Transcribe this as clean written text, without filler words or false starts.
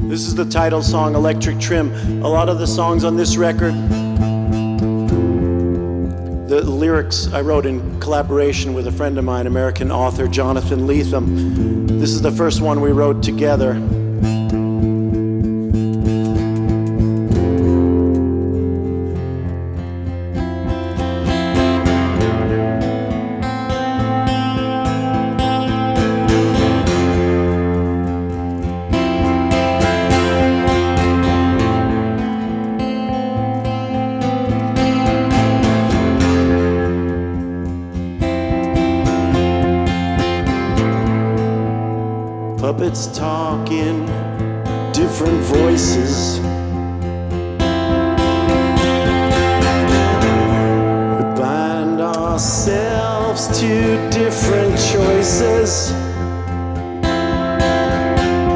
This is the title song, Electric Trim. A lot of the songs on this record, the lyrics I wrote in collaboration with a friend of mine, American author Jonathan Lethem. This is the first one we wrote together. Puppets talking, different voices. We bind ourselves to different choices.